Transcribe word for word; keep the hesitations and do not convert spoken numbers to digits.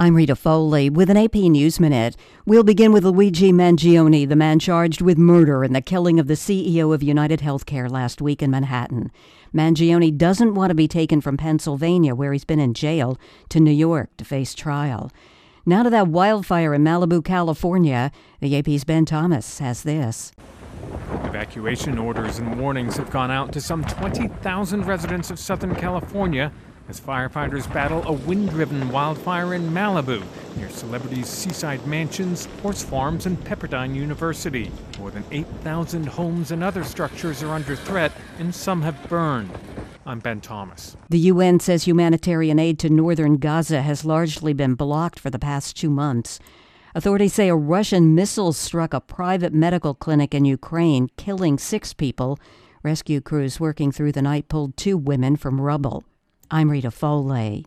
I'm Rita Foley with an A P News Minute. We'll begin with Luigi Mangione, the man charged with murder in the killing of the C E O of United Healthcare last week in Manhattan. Mangione doesn't want to be taken from Pennsylvania, where he's been in jail, to New York to face trial. Now to that wildfire in Malibu, California. The A P's Ben Thomas has this. Evacuation orders and warnings have gone out to some twenty thousand residents of Southern California as firefighters battle a wind-driven wildfire in Malibu, near celebrities' seaside mansions, horse farms, and Pepperdine University. More than eight thousand homes and other structures are under threat, and some have burned. I'm Ben Thomas. The U N says humanitarian aid to northern Gaza has largely been blocked for the past two months. Authorities say a Russian missile struck a private medical clinic in Ukraine, killing six people. Rescue crews working through the night pulled two women from rubble. I'm Rita Foley.